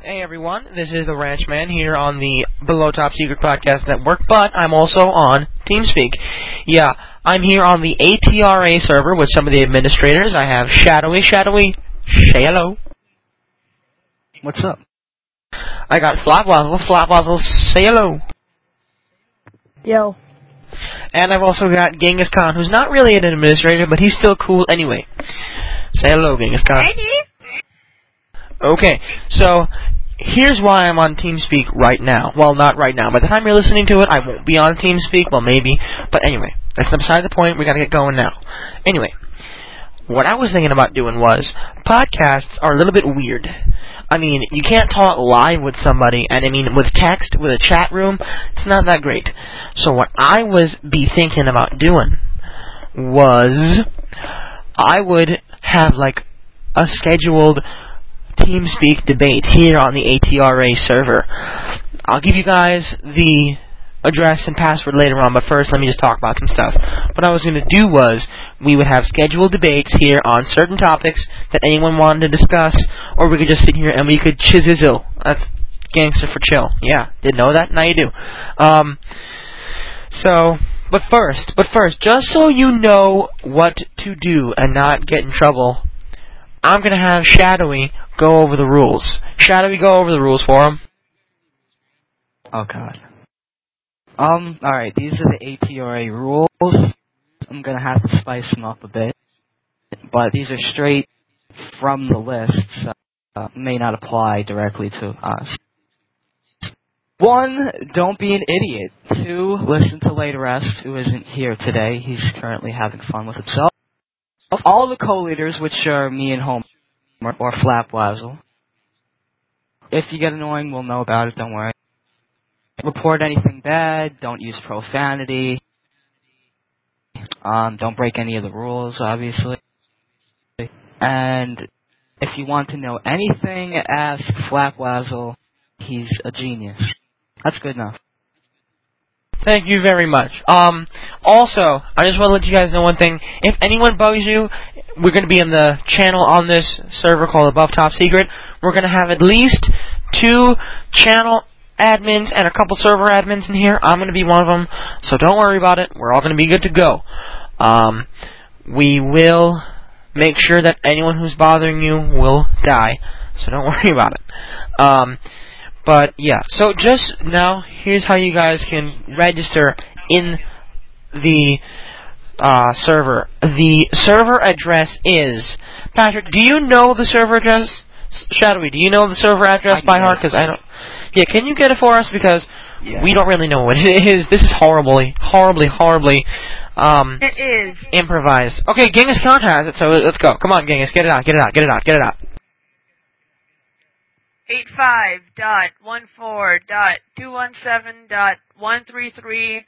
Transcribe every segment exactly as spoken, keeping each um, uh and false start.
Hey everyone, this is the Ranchman here on the Below Top Secret Podcast Network, but I'm also on TeamSpeak. Yeah, I'm here on the A T R A server with some of the administrators. I have Shadowy. Shadowy, say hello. What's up? I got Flapwazzle. Flapwazzle, say hello. Yo. And I've also got Genghis Khan, who's not really an administrator, but he's still cool anyway. Say hello, Genghis Khan. Okay, so here's why I'm on TeamSpeak right now. Well, not right now. By the time you're listening to it, I won't be on TeamSpeak. Well, maybe. But anyway, that's beside the point. We gotta get going now. Anyway, what I was thinking about doing was, podcasts are a little bit weird. I mean, you can't talk live with somebody, and I mean, with text, with a chat room, it's not that great. So what I was be thinking about doing was, I would have, like, a scheduled TeamSpeak debate here on the A T R A server. I'll give you guys the address and password later on, but first let me just talk about some stuff. What I was going to do was, we would have scheduled debates here on certain topics that anyone wanted to discuss, or we could just sit here and we could chizizzle. That's gangster for chill. Yeah, didn't know that? Now you do. Um, so, but first, but first, just so you know what to do and not get in trouble, I'm going to have Shadowy go over the rules. Shadowy, go over the rules for him. Oh, God. Um, alright, these are the A T R A rules. I'm gonna have to spice them up a bit. But these are straight from the list, so uh, may not apply directly to us. One, don't be an idiot. Two, listen to Later Rest, who isn't here today. He's currently having fun with himself. All the co-leaders, which are me and Homer, or Flapwazzle. If you get annoying, we'll know about it, don't worry. Report anything bad, don't use profanity, um, don't break any of the rules, obviously. And if you want to know anything, ask Flapwazzle. He's a genius. That's good enough. Thank you very much. Um, also, I just want to let you guys know one thing. If anyone bugs you, we're going to be in the channel on this server called Above Top Secret. We're going to have at least two channel admins and a couple server admins in here. I'm going to be one of them, so don't worry about it. We're all going to be good to go. Um, we will make sure that anyone who's bothering you will die, so don't worry about it. Um, but, yeah, so just now, here's how you guys can register in the uh, server. The server address is... Patrick, do you know the server address? Shadowy, do you know the server address by heart? Because I don't... Yeah, can you get it for us? Because yeah. we don't really know what it is. This is horribly, horribly, horribly um, it is. improvised. Okay, Genghis Khan has it, so let's go. Come on, Genghis, get it out, get it out, get it out, get it out. eighty-five dot fourteen dot two seventeen dot one thirty-three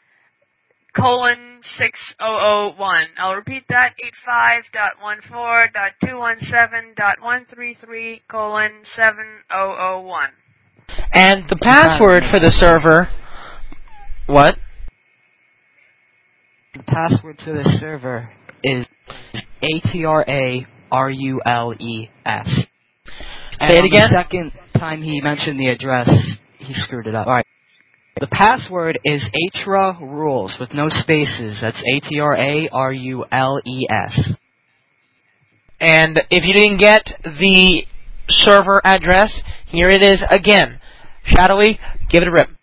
colon six thousand one. I'll repeat that, eighty-five dot fourteen dot two seventeen dot one thirty-three colon seven thousand one. And the password for the server... What? The password to the server is A T R A R U L E S. Say it again? The second time he mentioned the address, he screwed it up. Alright. The password is A T R A Rules with no spaces. That's A T R A R U L E S. And if you didn't get the server address, here it is again. Shadowy, give it a rip.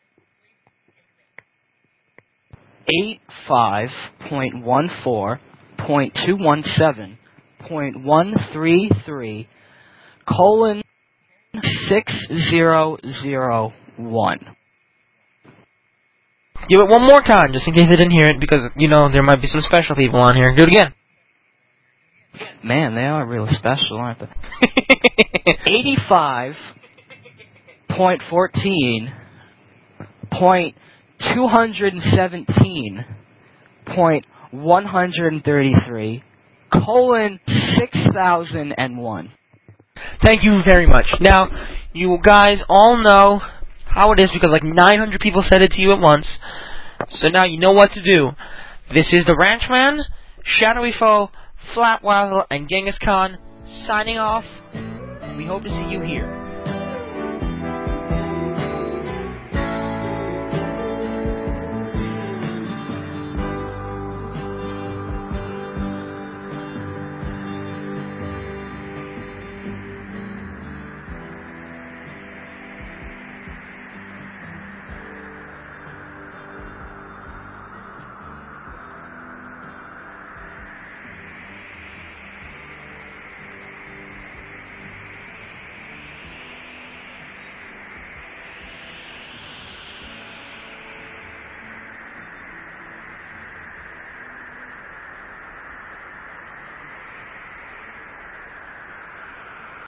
eighty-five dot fourteen dot two seventeen dot one thirty-three colon six thousand one. Give it one more time, just in case they didn't hear it, because, you know, there might be some special people on here. Do it again. Man, they are really special, aren't they? eighty-five dot fourteen dot two seventeen dot one thirty-three colon six thousand one. Thank you very much. Now, you guys all know how it is because like nine hundred people said it to you at once. So now you know what to do. This is the Ranchman, Shadowy Foe, Flapwazzle, and Genghis Khan signing off. We hope to see you here.